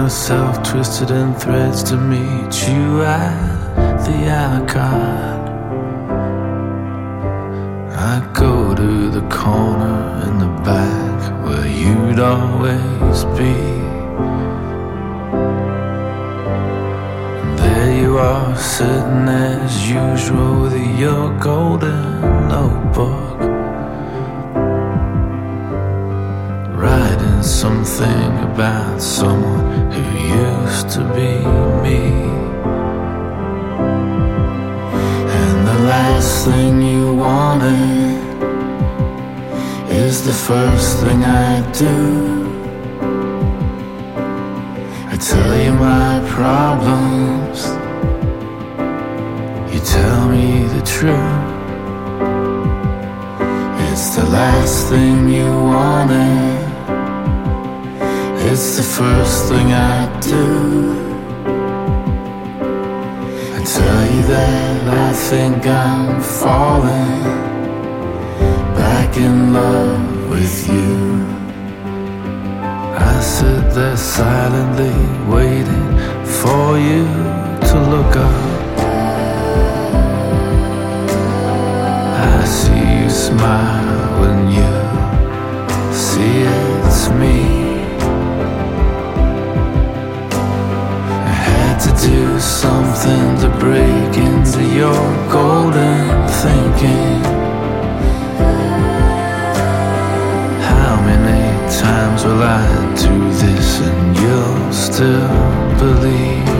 myself twisted in threads to meet you at the Alcott. I go to the corner in the back where you'd always be. And there you are, sitting as usual with your golden notebook, writing something about someone who used to be me. And the last thing you wanted is the first thing I do. I tell you my problems, you tell me the truth. It's the last thing you wanted, it's the first thing I do. I tell you that I think I'm falling back in love with you. I sit there silently waiting for you to look up. I see you smile when you see it's me. To do something to break into your golden thinking. How many times will I do this and you'll still believe?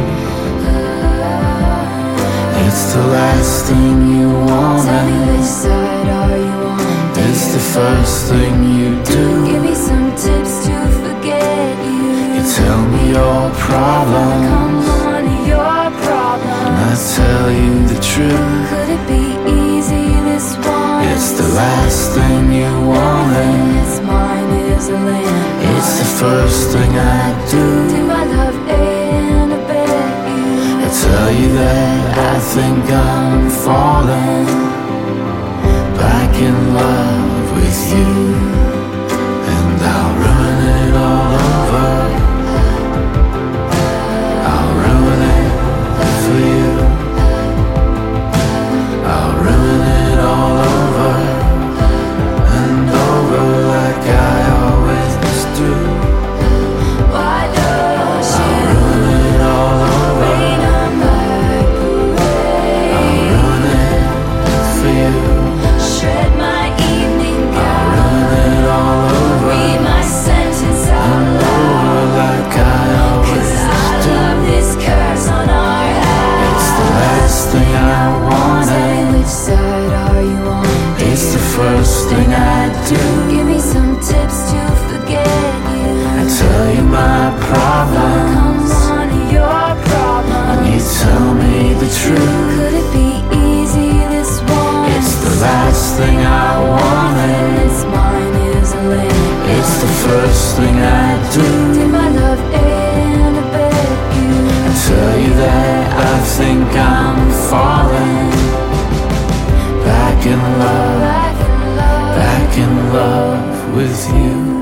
It's the last thing you want. Tell me which side are you on, dear? It's the first thing you do. Give me some tips to forget you. You tell me your problem, come on, your problem. and I tell you the truth. Could it be easy this one? It's the last thing you wanted, It's mine is a land. it's the first thing I do. Do my love and I bet you. I tell you that I think I'm falling back in love with you. And I'll ruin it all over, I'll ruin it for you. I'll ruin it all over and over like I always do. Why don't you I'll ruin it all over, rain on my parade? I'll ruin it for you. Shred my evening I'll gown. ruin it all over Read my sentence out and loud. over like I always 'Cause I do. love this curse on our house. It's the last thing I Tell me wanted, which side are you on, dear? it's the first thing I do. Give me some tips to forget you. I tell you my problem, Come on, your problem. and you tell me the truth. Could it be easy this one? It's the last thing I wanted, It's mine is a land. it's the first thing I do. Did my love and I bet you. I tell you that I think I'm falling back in love, Back in love. back in love with you.